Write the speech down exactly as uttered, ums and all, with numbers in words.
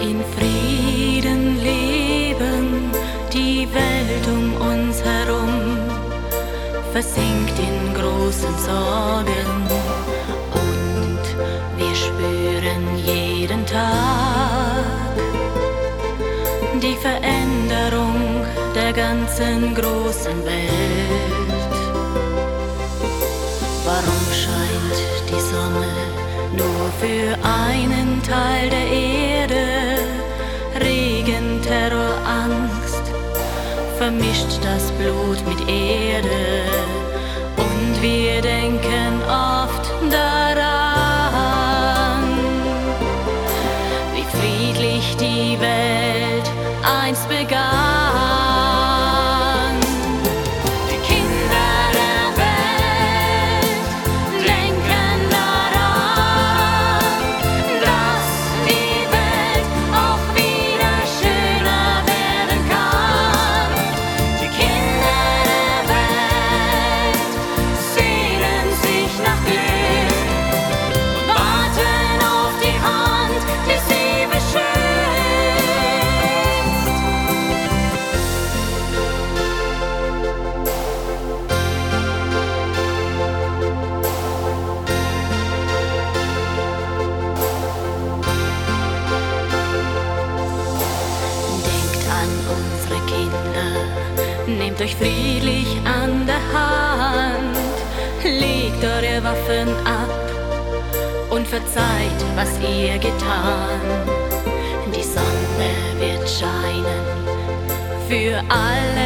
in Frieden leben, die Welt um uns herum versinkt in großen Sorgen und wir spüren jeden Tag die Veränderung der ganzen großen Welt. Warum scheint die Sonne nur für einen Teil der Erde? Regen, Terror, Angst, vermischt das Blut mit Erde. Und wir denken oft daran, wie friedlich die Welt einst begann. Nehmt euch friedlich an der Hand, legt eure Waffen ab und verzeiht, was ihr getan. Die Sonne wird scheinen für alle